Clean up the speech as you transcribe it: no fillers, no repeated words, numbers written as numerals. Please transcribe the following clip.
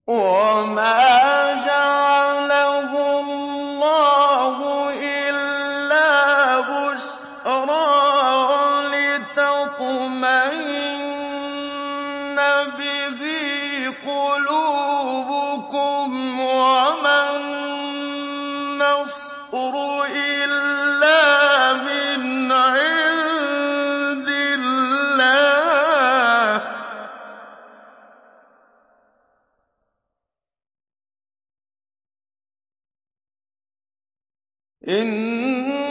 وَمَا جَعَلَهُ اللَّهُ إِلَّا بُشْرَىٰ وَلِتَطْمَئِنَّ بِهِ قُلُوبُكُمْ ۚ وَمَا النَّصْرُ إِلَّا مِنْ عِندِ اللَّهِ ۚ إِنَّ